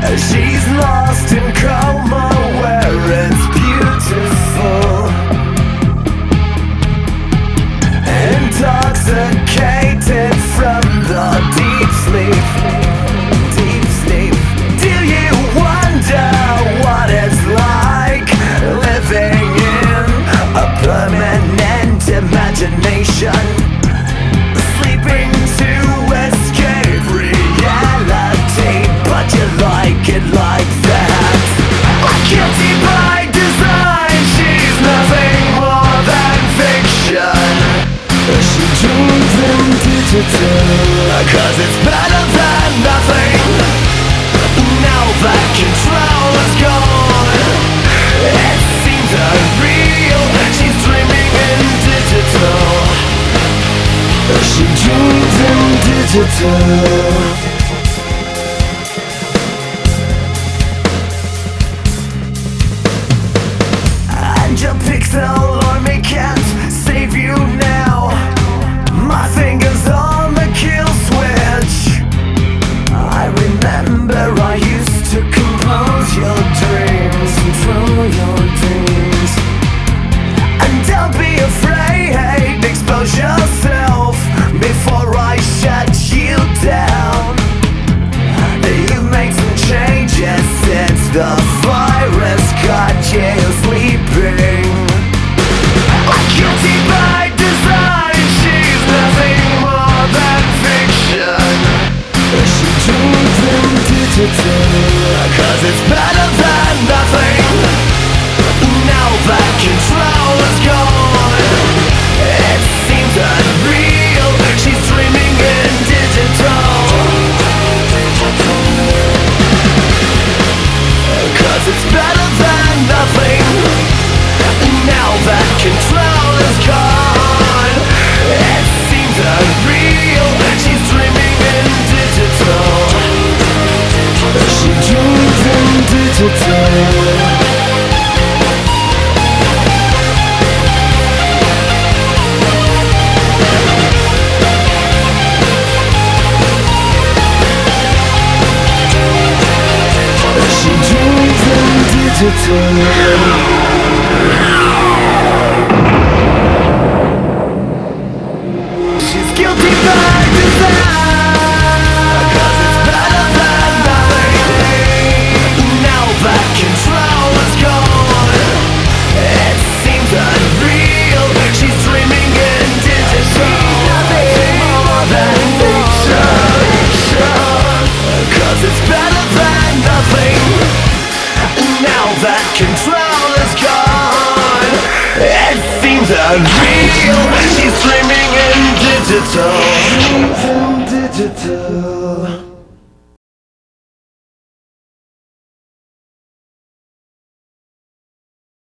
She's lost in coma where it's beautiful, intoxicated from the deep sleep. Deep sleep. Do you wonder what it's like living in a permanent imagination, sleeping to escape reality, but you like it like that? Guilty by design, she's nothing more than fiction. She dreams in digital, 'cause it's better than nothing. Now that control is gone, it seems unreal. She's dreaming in digital. She dreams in digital. Your pixel army can't save you now. My fingers on the kill switch. I remember I used to compose your dreams, control your dreams. And don't be afraid, expose yourself before I shut you down. You made some changes since the virus got you sleeping. Guilty by design, she's nothing more than fiction. She dreams in digital, 'cause it's better than nothing. Now that control is gone, it seems unreal. She's dreaming in digital, 'cause it's better than nothing. Now that control is gone, it seems unreal. She's dreaming in digital. She dreams in digital. She dreams in digital. She's guilty by design, 'cause it's better than nothing. Now that control is gone, it seems unreal. She's dreaming in digital. She's nothing more than fiction, 'cause it's better than nothing. Now that control is gone, it seems unreal. She's dreaming in digital. Digital.